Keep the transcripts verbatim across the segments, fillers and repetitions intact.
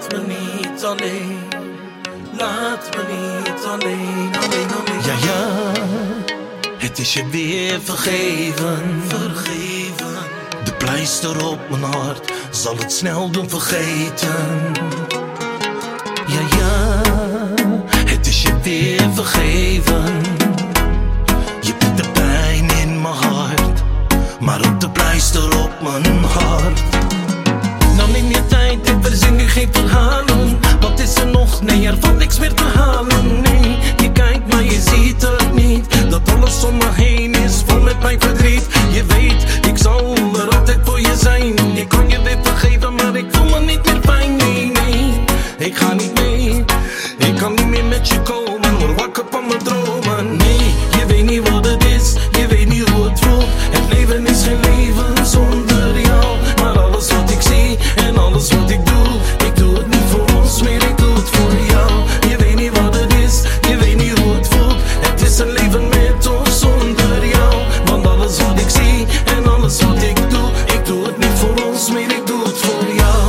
Laat me niet alleen, laat me niet alleen, alleen, alleen. Ja, ja, het is je weer vergeven, vergeven. De pleister op mijn hart zal het snel doen vergeten. Ja, ja, het is je weer vergeven. Je bent de pijn in mijn hart, maar ook de pleister op mijn hart. Nou neem je tijd en verzin nu geen verhalen. Wat is er nog? Nee, er valt niks meer te halen. Nee, je kijkt maar je ziet het niet. Dat alles om me heen is vol met mijn verdriet. Je weet, ik zal er altijd voor je zijn. Ik kan je weer vergeven, maar ik voel me niet meer fijn. Nee, nee, ik ga niet mee. Ik kan niet meer met je komen, word wakker van mijn dromen. Nee, je weet niet wat het is, je weet niet hoe het voelt. Het leven is geen leven zonder jou. Maar alles wat ik zie en alles wat ik doe, ik doe het niet voor ons meer, ik doe het voor jou. Je weet niet wat het is, je weet niet hoe het voelt. Het is een leven met of zonder jou. Want alles wat ik zie en alles wat ik doe, ik doe het niet voor ons meer, ik doe het voor jou.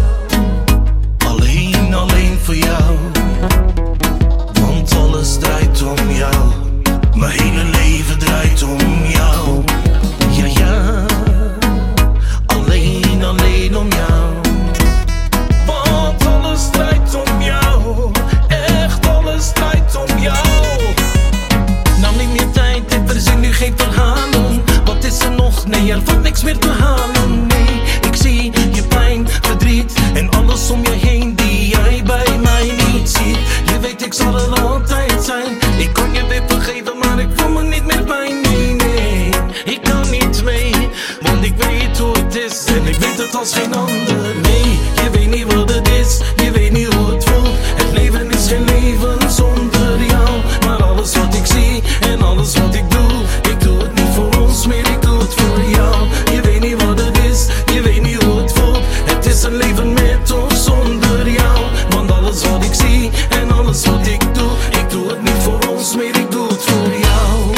Alleen, alleen voor jou. Want alles draait om jou. Mijn hele leven draait om jou. Ja, ja. Alleen, alleen om jou. Want alles draait om jou. Echt alles draait om jou. Nou neem je tijd en verzin nu geen verhalen. Wat is er nog? Nee, er valt niks meer te halen. Nee, ik zie je pijn, verdriet en alles om je heen die jij bij mij niet ziet. Je weet ik zal er altijd zijn. Ik kan je weer vergeven, maar ik voel me niet meer fijn. Nee, nee, ik kan niet mee, want ik weet hoe het is en ik weet het als geen ander. Nee, je weet niet wat het is, je weet niet hoe het voelt. Het leven is geen leven zonder jou. Maar alles wat ik zie en alles wat ik doe, ik doe het niet voor ons meer, ik doe het voor jou. Je weet niet wat het is, je weet niet hoe het voelt. Het is een leven met of zonder jou. Want alles wat ik zie en alles wat ik doe, ik doe het niet voor ons meer, ik doe het voor jou.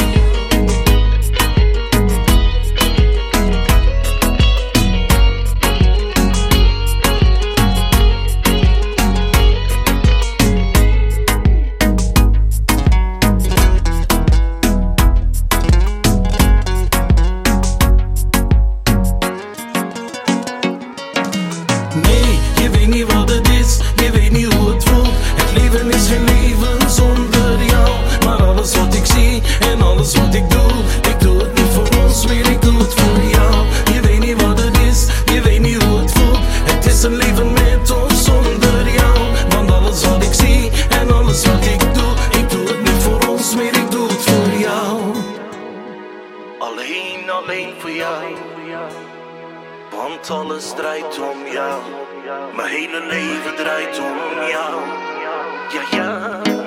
Nee, je weet niet wat het is, je weet niet hoe het voelt. Het leven is geen leven zonder jou. Maar alles wat ik zie en alles wat ik doe, ik doe het niet voor ons meer, ik doe het voor jou. Je weet niet wat het is, je weet niet hoe het voelt. Het is een leven met of zonder jou. Want alles wat ik zie en alles wat ik doe, ik doe het niet voor ons meer, ik doe het voor jou. Alleen, alleen voor jou. Want alles draait om jou. Mijn hele leven draait om jou. Ja, ja.